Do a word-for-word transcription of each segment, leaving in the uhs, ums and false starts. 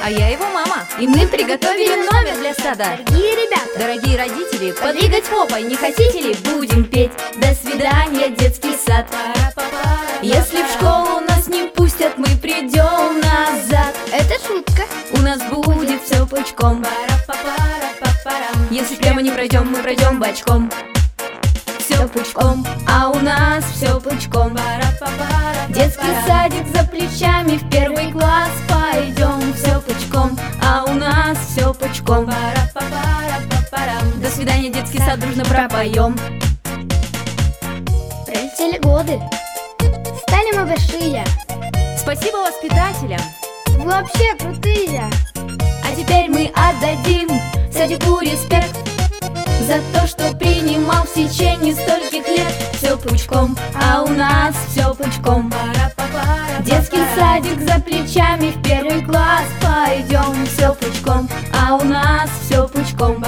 А я его мама, и мы приготовили номер для сада. Дорогие ребята, Дорогие родители, подвигать попой не хотите ли? Будем петь «До свидания, детский сад». Если в школу нас не пустят, мы придем назад. это шутка. У нас будет все пучком. Если прямо не пройдем, мы пройдем бочком. Все пучком, а у нас все пучком. Детский садик за плечами, в первый класс пойдем. Все пучком, а у нас все пучком. До свидания, детский сад, дружно пропоем. Пролетели годы, стали мы большие. Спасибо воспитателям. Вы вообще крутые. А теперь мы отдадим садику респект за то, что принимал в течение стольких лет. Все пучком, а у нас все пучком. Детский садик за плечами, в первый класс пойдем. Все пучком, а у нас все пучком.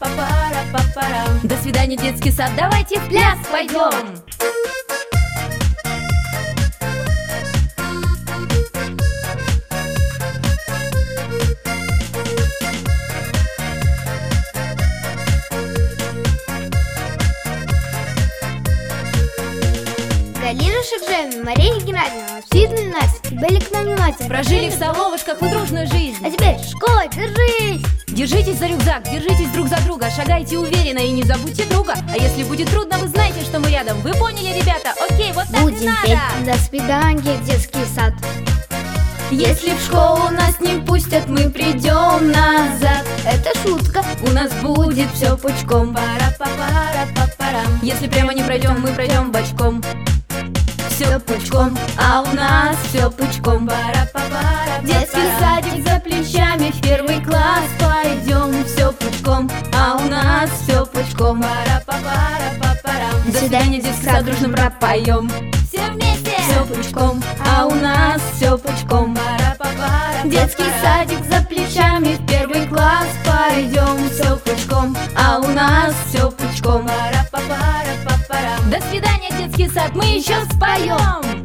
До свидания, детский сад, давайте в пляс пойдем. Галина Шекжевна, Мария Геннадьевна, Сидна Настя были к нам внимательны. Прожили в столовушках вы дружную жизнь. А теперь школа, держись! Держитесь за рюкзак, держитесь друг за друга, шагайте уверенно и не забудьте друга. А если будет трудно, вы знаете, что мы рядом. Вы поняли, ребята? Окей, вот так и Будем петь надо. «До свидания, детский сад». Если в школу нас не пустят, мы придем назад. Это шутка. У нас будет все пучком. Если прямо не пройдем, мы пройдем бочком. Все пучком, а у нас все пучком. Детский садик за плечами, в первый класс пойдем. Все пучком, а у нас все пучком. До свидания, детский сад, дружно пропоем. Все вместе! Все пучком, а у нас все пучком. Детский садик за плечами, в первый класс пойдем. Все пучком, а у нас все пучком. До свидания, детский сад, мы еще споем.